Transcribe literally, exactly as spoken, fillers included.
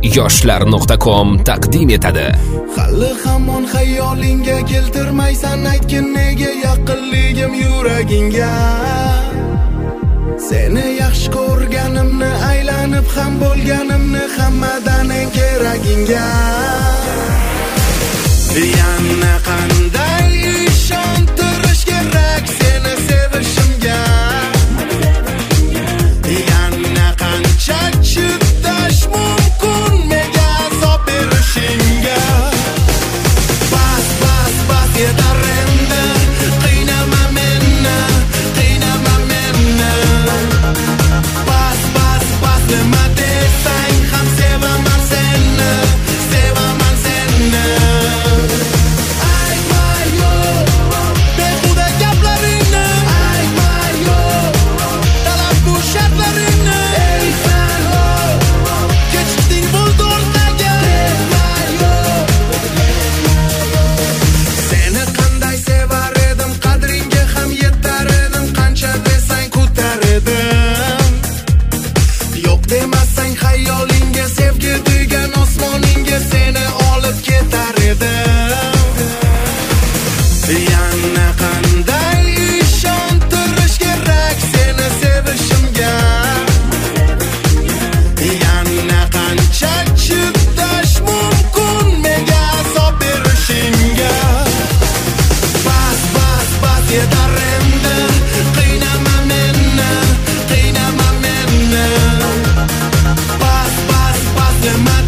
yoshlar nuqta com taqdim etadi. Hali hamon xayolingga keltirmaysan, aytgin nega yaqinligim yuragingga. Seni yaxshi ko'rganimni, aylanib ham bo'lganimni, hammadan eng keragingga. Yana qanday ishontirish kerak seni sevishimga? Yana qancha chidash mumkin menga azob berishingga? Bas, bas, bas, yetar endi, qiynama meni, qiynama meni. Bas, bas, bas, nima desang ham sevaman seni, sevaman seni. Yana qanday ishontirish kerak seni sevishimga? Yana qancha chidash mumkin menga azob berishingga? Bas, bas, bas, yetar endi, qiynama meni, qiynama meni. Bas, bas, bas, nima